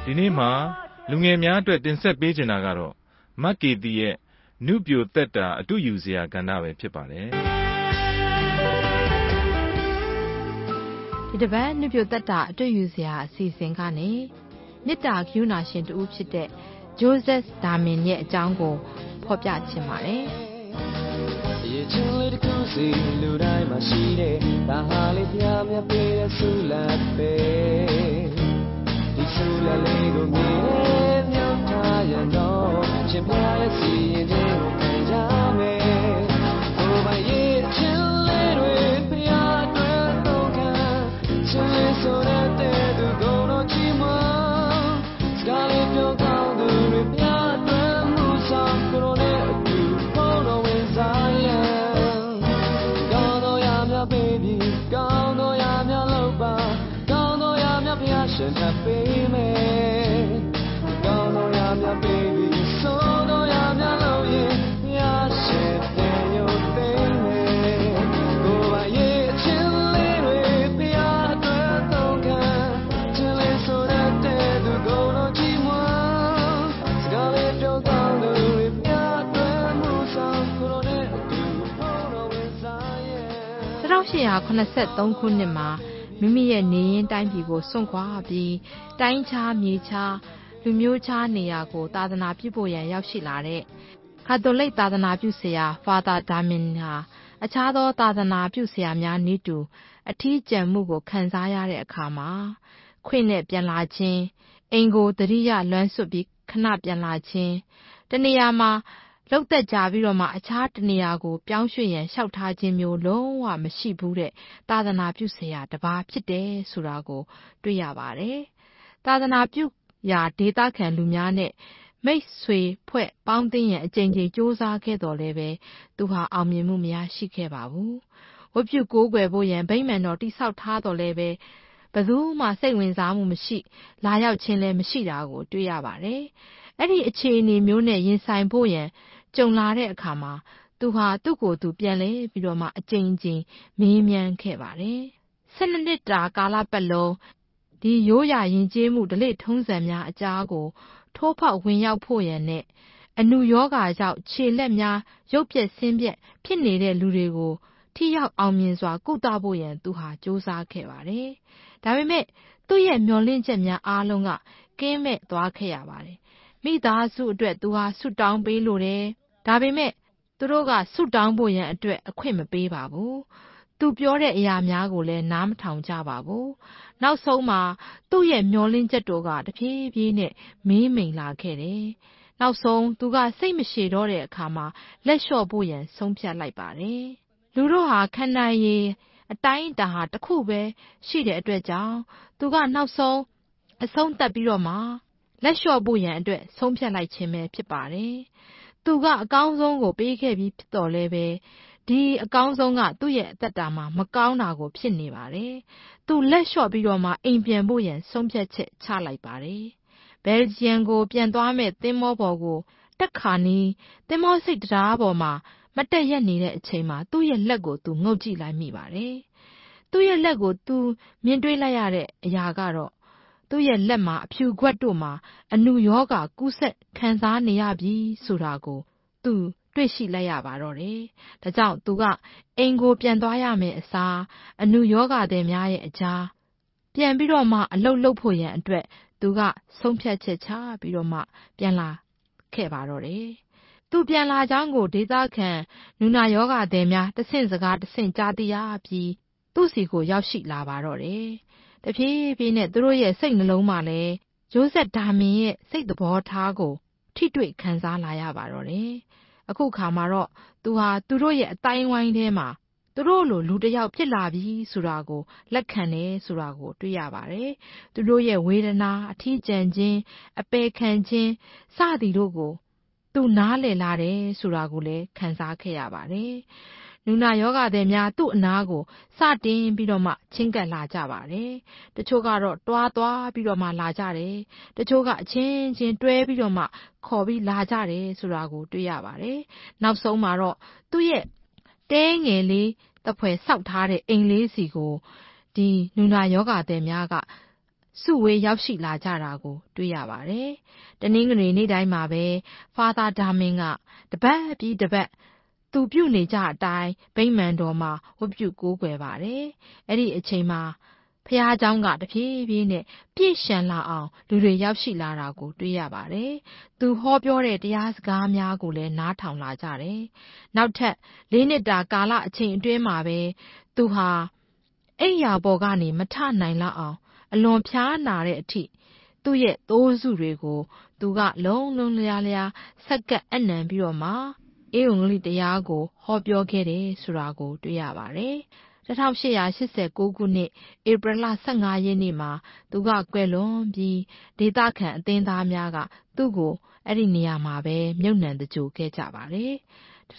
ဒီနေ့မှာလူငယ်များအတွက်တင်ဆက်ပေးချင်တာကတော့မက်ကေတီရဲ့နုပြိုသက်တာအတူယူစရာကဏ္ဍပဲဖြစ်ပါတယ်ဒီတစ်ပတ်နုပြိုသက်တာအတူယူစရာအစီအစဉ်ကနေမေတ္တာကရုဏာရှင်တူဖြစ်တဲ့ဂျိုးဇက်ဒါမင်ရဲ့အကြောင်းကိုဖော်ပြချင်ပါတယ်ရေချင်းလေးတစ်ခုစီလူတိုင်းမှာရှိတဲ့ဒါဟာလေးပြမြတ်ပေးတဲ့ဆူလာပဲဒီဆူလာလေးကိုမြင်မြတ်ထားရတော့ရှင်ပြရဲ့စီရင်ခြင်းကိုခံကြမယ်ဘိုးမရဲ့ချင်းလေးတွေပြအတွက်တော့ခံချင်းလေးဆိုတဲ့သူကိုတော့ချီမစကားလေးပြောကောင်းသူတွေပြအတွက်မှုဆောင်ကိုရောနဲ့အတူဘောတော်ဝင်စားရင်ကောင်းတော့ရမြတ် baby ကောင်းတော့ရမြတ်လို့ပါကောင်းတော့ရမြတ်ဖျားရှင်ထပ်ပေးမယ်ကောင်းတော့ရမြတ် baby ဆိုတော့ရမြတ်လို့ရင်ဖျားရှင်တဲ့ရုပ်သိမ်းမယ်ကိုယ်ပါရဲ့အချင်းလေးတွေဖျားအတွက်တော့ခံချင်းလေးဆိုတဲ့သူကိုတော့ကြည့်မစကားလေးပြောကောင်းသူတွေဖျားအတွက်မှုဆောင်ကိုယ်နဲ့အတူဘောတော်ဝင်စားရဲ့ 1883ခုနှစ်မှာမိမိရဲ့နေရင်းတိုင်းပြည်ကိုစွန့်ခွာပြီးတိုင်းခြားမြေခြားလူမျိုးခြားနေရာကိုသာသနာပြုဖို့ရန်ရောက်ရှိလာတဲ့ကက်သိုလစ်သာသနာပြုဆရာဖာသာဒါမင်ဟာအခြားသောသာသနာပြုဆရာများနည်းတူအထီးကျန်မှုကိုခံစားရတဲ့အခါမှာခွင့်နဲ့ပြန်လာခြင်းအိမ်ကိုတတိယလွမ်းဆွတ်ပြီးခဏပြန်လာခြင်းတနေရာမှာလောက်သက်ကြပြီးတော့မှအခြားတနေရာကိုပြောင်းရွှေ့ရန်လျှောက်ထားခြင်းမျိုးလုံးဝမရှိဘူးတဲ့သာသနာပြုဆရာတစ်ပါးဖြစ်တယ်ဆိုတာကိုတွေ့ရပါတယ်။သာသနာပြုရာဒေသခံလူများနဲ့မိတ်ဆွေဖွဲ့ပေါင်းသင်းရန်အကြိမ်ကြိမ်စ조사ခဲ့တော်လဲပဲသူဟာအောင်မြင်မှုမရရှိခဲ့ပါဘူး။ဝတ်ပြုကိုးကွယ်ဖို့ရန်ဗိမာန်တော်တိဆောက်ထားတော်လဲပဲဘယ်သူမှစိတ်ဝင်စားမှုမရှိလာရောက်ခြင်းလည်းမရှိတာကိုတွေ့ရပါတယ်။အဲ့ဒီအခြေအနေမျိုးနဲ့ရင်ဆိုင်ဖို့ရန်ကြုံလာတဲ့အခါမှာသူဟာသူ့ကိုယ်သူပြန်လဲပြီးတော့မှအကြိမ်ကြိမ်မေးမြန်းခဲ့ပါတယ်။12နှစ်တာကာလပတ်လုံးဒီရိုးရာယဉ်ကျေးမှုဓလေ့ထုံးစံများအကြားကိုထိုးဖောက်ဝင်ရောက်ဖို့ရန်နဲ့အနုယောဂါကြောင့်ခြေလက်များရုပ်ပြက်ဆင်းပြက်ဖြစ်နေတဲ့လူတွေကိုထိရောက်အောင်မြင်စွာကုသဖို့ရန်သူဟာစ조사ခဲ့ပါတယ်။ဒါပေမဲ့သူ့ရဲ့မျှော်လင့်ချက်များအားလုံးကကင်းမဲ့သွားခဲ့ရပါတယ်။မိသားစုအတွက်သူဟာဆုတောင်းပေးလို့တယ်။ဒါပေမဲ့သူတို့ကဆုတောင်းဖို့ရန်အတွက်အခွင့်မပေးပါဘူး။သူပြောတဲ့အရာများကိုလည်းနားမထောင်ကြပါဘူး။နောက်ဆုံးမှာသူ့ရဲ့မျှော်လင့်ချက်တို့ကတဖြည်းဖြည်းနဲ့မေးမိန်လာခဲ့တယ်။နောက်ဆုံးသူကစိတ်မရှည်တော့တဲ့အခါမှာလက်လျှော့ဖို့ရန်ဆုံးဖြတ်လိုက်ပါတယ်။လူတို့ဟာခန္ဓာရည်အတိုင်းအတာဟာတစ်ခုပဲရှိတဲ့အတွက်ကြောင့်သူကနောက်ဆုံးအဆုံးသတ်ပြီးတော့မှလက်လျှော့ဖို့ရန်အတွက်ဆုံးဖြတ်လိုက်ခြင်းပဲဖြစ်ပါတယ်။သူကအကောင်းဆုံးကိုပေးခဲ့ပြီးဖြစ်တော်လဲပဲဒီအကောင်းဆုံးကသူ့ရဲ့အသက်တာမှာမကောင်းတာကိုဖြစ်နေပါတယ်။သူလက်လျှော့ပြီးတော့မှအိမ်ပြန်ဖို့ရန်ဆုံးဖြတ်ချက်ချလိုက်ပါတယ်။ဘယ်လ်ဂျီယံကိုပြန်သွားမဲ့သင်္ဘောပေါ်ကိုတက်ခါနီးသင်္ဘောဆိပ်တရားပေါ်မှာမတက်ရက်နေတဲ့အချိန်မှာသူ့ရဲ့လက်ကိုသူငုပ်ကြည့်လိုက်မိပါတယ်။သူ့ရဲ့လက်ကိုသူမြင်တွေ့လိုက်ရတဲ့အရာကတော့သူ့ရဲ့လက်မှာအဖြူခွက်တို့မှာအနုယောဂါကူးဆက်ခံစားနေရပြီဆိုတာကိုသူတွေ့ရှိလိုက်ရပါတော့တယ်။ဒါကြောင့်သူကအိမ်ကိုပြန်သွားရမယ်အစားအနုယောဂါသည်များရဲ့အကြားပြန်ပြီးတော့မှအလုပ်လုပ်ဖို့ရန်အတွက်သူကဆုံးဖြတ်ချက်ချပြီးတော့မှပြန်လာခဲ့ပါတော့တယ်။သူပြန်လာကြောင်းကိုဒေသခံနူနာယောဂါသည်များတဆင့်စကားတဆင့်ကြားသိရပြီးသူ့စီကိုရောက်ရှိလာပါတော့တယ်။တဖြည်းဖြည်းနဲ့သူတို့ရဲ့စိတ်နှလုံးမှာလည်းဂျိုးဇက်ဒါမင်ရဲ့စိတ်သဘောထားကိုထိတွေ့ခံစားလာရပါတော့တယ်။အခုခါမှာတော့သူဟာသူတို့ရဲ့အတိုင်းဝိုင်းထဲမှာသူတို့လိုလူတစ်ယောက်ဖြစ်လာပြီဆိုတာကိုလက်ခံတယ်ဆိုတာကိုတွေ့ရပါတယ်။သူတို့ရဲ့ဝေဒနာအထီးကျန်ခြင်းအပယ်ခံခြင်းစသည်တို့ကိုသူနားလည်လာတယ်ဆိုတာကိုလည်းခံစားခဲ့ရပါတယ်။နူနာယောဂသည်များသူ့အနာကိုစတင်ပြီးတော့မှချင်းကပ်လာကြပါတယ်။တချို့ကတော့တွားပြီးတော့မှလာကြတယ်။တချို့ကအချင်းချင်းတွဲပြီးတော့မှခေါ်ပြီးလာကြတယ်ဆိုတာကိုတွေ့ရပါတယ်။နောက်ဆုံးမှာတော့သူ့ရဲ့တဲငယ်လေးတဖွဲဆောက်ထားတဲ့အိမ်လေးစီကိုဒီနူနာယောဂသည်များကစုဝေးရောက်ရှိလာကြတာကိုတွေ့ရပါတယ်။တနင်္ဂနွေနေ့တိုင်းမှာပဲဖာသာဒါမင်ကတပတ်ပြီးတပတ်သူပြုနေကြအတိုင်းဗိမာန်တော်မှာဝတ်ပြုကိုးကွယ်ပါတယ်။အဲ့ဒီအချိန်မှာဖျားเจ้าကတဖြည်းဖြည်းနဲ့ပြည့်ရှံလာအောင်လူတွေရောက်ရှိလာတာကိုတွေ့ရပါတယ်။သူဟောပြောတဲ့တရားစကားများကိုလည်းနားထောင်လာကြတယ်။နောက်ထပ်၄ နှစ်တာကာလအချိန်အတွင်းမှာပဲသူဟာအိယာပေါ်ကနေမထနိုင်လောက်အောင်အလွန်ဖျားနာတဲ့အထိသူ့ရဲ့သိုးစုတွေကိုသူကလုံးလုံးလျားလျားဆက်ကပ်အနံပြီးတော့မှဧဝံဂေလိတရားကိုဟောပြောခဲ့တယ်ဆိုတာကိုတွေ့ရပါတယ်။1889 ခုနှစ်ဧပြီလ15 ရက်နေ့မှာသူကကွယ်လွန်ပြီးဒေသခံအသင်းသားများကသူ့ကိုအဲ့ဒီနေရာမှာပဲမြုပ်နှံသဂြိုဟ်ခဲ့ကြပါတယ်။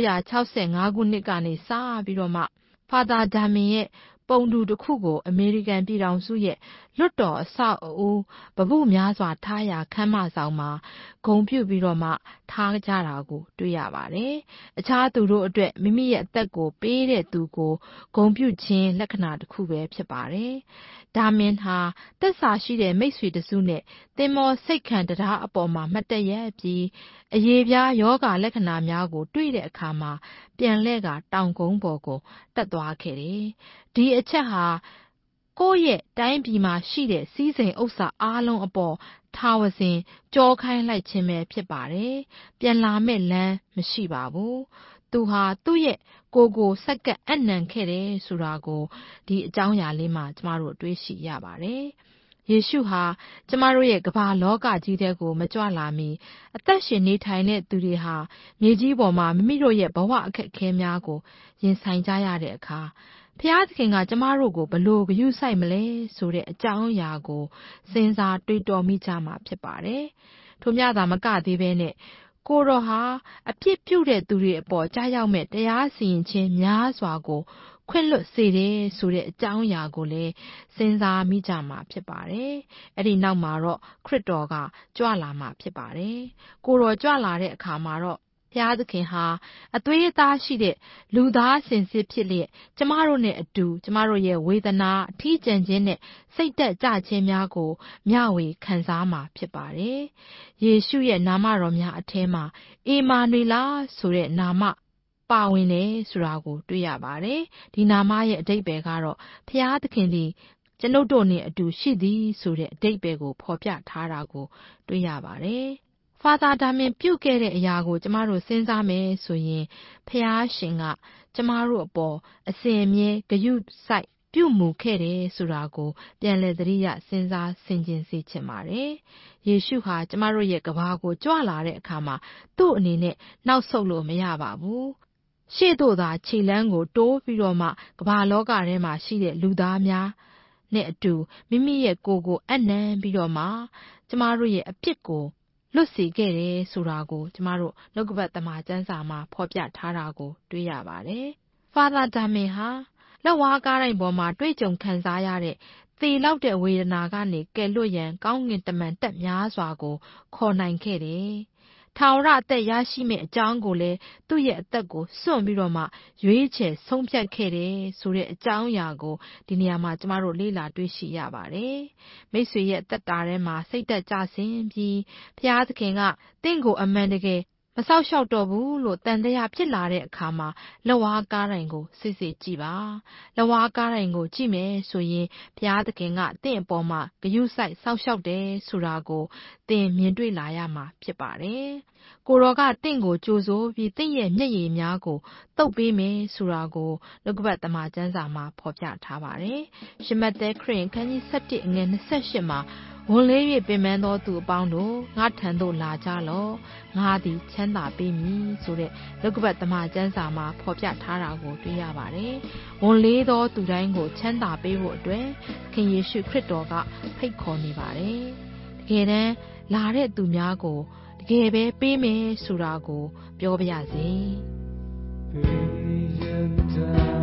1965 ခုနှစ်ကနေစပြီးတော့မှဖာသာဒါမင်ရဲ့ပုံတူတစ်ခုကိုအမေရိကန်ပြည်ထောင်စုရဲ့လွတ်တော်အဆောက်အဦပပုများစွာထားရာခမ်းမဆောင်မှာဂုဏ်ပြုပြီးတော့မှထားကြတာကိုတွေ့ရပါတယ်။အခြားသူတို့အတွက်မိမိရဲ့အသက်ကိုပေးတဲ့သူကိုဂုဏ်ပြုခြင်းလက္ခဏာတစ်ခုပဲဖြစ်ပါတယ်။ဒါမင်ဟာသက်စာရှိတဲ့မိတ်ဆွေတစုနဲ့သင်္ဘောစိတ်ခံတရားအပေါ်မှာမှတ်တရက်ပြီးအရေးပြားယောဂလက္ခဏာများကိုတွေ့တဲ့အခါမှာပြန်လှည့်ကတောင်ကုန်းပေါ်ကိုတက်သွားခဲ့တယ်။ဒီအချက်ဟာကိုယ့်ရဲ့တိုင်းပြည်မှာရှိတဲ့စည်းစိမ်ဥစ္စာအားလုံးအပေါ်ထာဝစဉ်ကြောခိုင်းလိုက်ခြင်းပဲဖြစ်ပါတယ်။ပြန်လာမဲ့လမ်းမရှိပါဘူး။သူဟာသူ့ရဲ့ကိုဆက်ကပ်အနံခဲ့တယ်ဆိုတာကိုဒီအကြောင်းအရာလေးမှာကျမတို့တွေ့ရှိရပါတယ်။ယေရှုဟာကျမတို့ရဲ့ကမ္ဘာလောကကြီးထဲကိုမကြွလာမီအသက်ရှင်နေထိုင်တဲ့သူတွေဟာမြေကြီးပေါ်မှာမိမိတို့ရဲ့ဘဝအခက်အခဲများကိုရင်ဆိုင်ကြရတဲ့အခါဖျားသခင်ကကျမတို့ကိုဘလို့ဂရုစိုက်မလဲဆိုတဲ့အကြောင်းအရာကိုစဉ်းစားတွေးတောမိကြမှာဖြစ်ပါတယ်။ထို့မြသာမကသေးပဲနဲ့ကိုတော်ဟာအပြစ်ပြုတဲ့သူတွေအပေါ်ကြားရောက်မဲ့တရားစီရင်ခြင်းများစွာကိုခွင့်လွတ်စေတယ်ဆိုတဲ့အကြောင်းအရာကိုလည်းစဉ်းစားမိကြမှာဖြစ်ပါတယ်။အဲ့ဒီနောက်မှာတော့ခရစ်တော်ကကြွလာမှာဖြစ်ပါတယ်။ကိုတော်ကြွလာတဲ့အခါမှာတော့ဘုရားသခင်ဟာအသွေးအသားရှိတဲ့လူသားစင်စစ်ဖြစ်လျက်ကျမတို့နဲ့အတူကျမတို့ရဲ့ဝေဒနာအထီးကျန်ခြင်းနဲ့စိတ်သက်ကြခြင်းများကိုမျှဝေခံစားမှာဖြစ်ပါတယ်။ယေရှုရဲ့နာမတော်များအထဲမှာအေမာနွေလာဆိုတဲ့နာမပါဝင်တယ်ဆိုတာကိုတွေ့ရပါတယ်။ဒီနာမရဲ့အဓိပ္ပာယ်ကတော့ဘုရားသခင်သည်ကျွန်ုပ်တို့နဲ့အတူရှိသည်ဆိုတဲ့အဓိပ္ပာယ်ကိုဖော်ပြထားတာကိုတွေ့ရပါတယ်။ဖာသာဒါမင်ပြုတ်ခဲ့တဲ့အရာကိုကျမတို့စဉ်းစားမယ်ဆိုရင်ဖျားရှင်ကကျမတို့အပေါ်အစဉ်အမြဲဂရုစိုက်ပြုမှုခဲ့တယ်ဆိုတာကိုပြန်လည်သတိရစဉ်းစားဆင်ခြင်စေချင်ပါတယ်။ယေရှုဟာကျမတို့ရဲ့ကမ္ဘာကိုကြွလာတဲ့အခါမှာသူ့အနေနဲ့နောက်ဆုတ်လို့မရပါဘူး။ရှေ့သို့သာခြေလမ်းကိုတိုးပြီးတော့မှကမ္ဘာလောကထဲမှာရှိတဲ့လူသားများနဲ့အတူမိမိရဲ့ကိုယ်အနံပြီးတော့မှကျမတို့ရဲ့အပြစ်ကိုလွတ်စေခဲ့တယ်ဆိုတာကိုကျမတို့နှုတ်ကပတ်သမ္မာကျမ်းစာမှာဖော်ပြထားတာကိုတွေ့ရပါတယ်။ဖာသာဒါမင်ဟာလက်ဝါးကားတိုင်းပေါ်မှာတွေ့ကြုံခံစားရတဲ့သေလောက်တဲ့ဝေဒနာကနေကယ်လွတ်ရန်ကောင်းကင်တမန်တက်များစွာကိုခေါ်နိုင်ခဲ့တယ်။ထာဝရအသက်ရရှိမယ့်အကြောင်းကိုလည်းသူ့ရဲ့အသက်ကိုစွန့်ပြီးတော့မှရွေးချယ်ဆုံးဖြတ်ခဲ့တယ်ဆိုတဲ့အကြောင်းအရာကိုဒီနေရာမှာကျမတို့လေ့လာတွေ့ရှိရပါတယ်။မိတ်ဆွေရဲ့သက်တာထဲမှာစိတ်သက်ကြဆင်းပြီးဘုရားသခင်ကတင့်ကိုအမှန်တကယ်မဆောက်ရှောက်တော့ဘူးလို့တန်တရားဖြစ်လာတဲ့အခါမှာလက်ဝါးကားတိုင်ကိုစစ်စစ်ကြည့်ပါလက်ဝါးကားတိုင်ကိုကြည့်မယ်ဆိုရင်ဘုရားသခင်ကတင့်အပေါ်မှာဂရုစိုက်ဆောက်ရှောက်တယ်ဆိုတာကိုသင်မြင်တွေ့လာရမှာဖြစ်ပါတယ်ကိုတော်ကတင့်ကိုကြိုဆိုပြီးတင့်ရဲ့မျက်ရည်များကိုတုပ်ပေးမယ်ဆိုတာကိုနှုတ်ကပတ်သမ္မာကျမ်းစာမှာဖော်ပြထားပါတယ်ရှမဿဲခရစ်ယာန်ခန်းကြီး7အငယ်28မှာဝန်လေး၍ပင်ပန်းသောသူအပေါင်းတို့ငါထံသို့လာကြလော့ငါသည်ချမ်းသာပေးမည်ဆိုတဲ့နှုတ်ကပတ်သမ္မာကျမ်းစာမှာဖော်ပြထားတာကိုတွေ့ရပါတယ်ဝန်လေးသောသူတိုင်းကိုချမ်းသာပေးဖို့အတွက်ခင်ယေရှုခရစ်တော်ကဖိတ်ခေါ်နေပါတယ်တကယ်တမ်းလာတဲ့သူများကိုတကယ်ပဲပေးမယ်ဆိုတာကိုပြောပါရစေ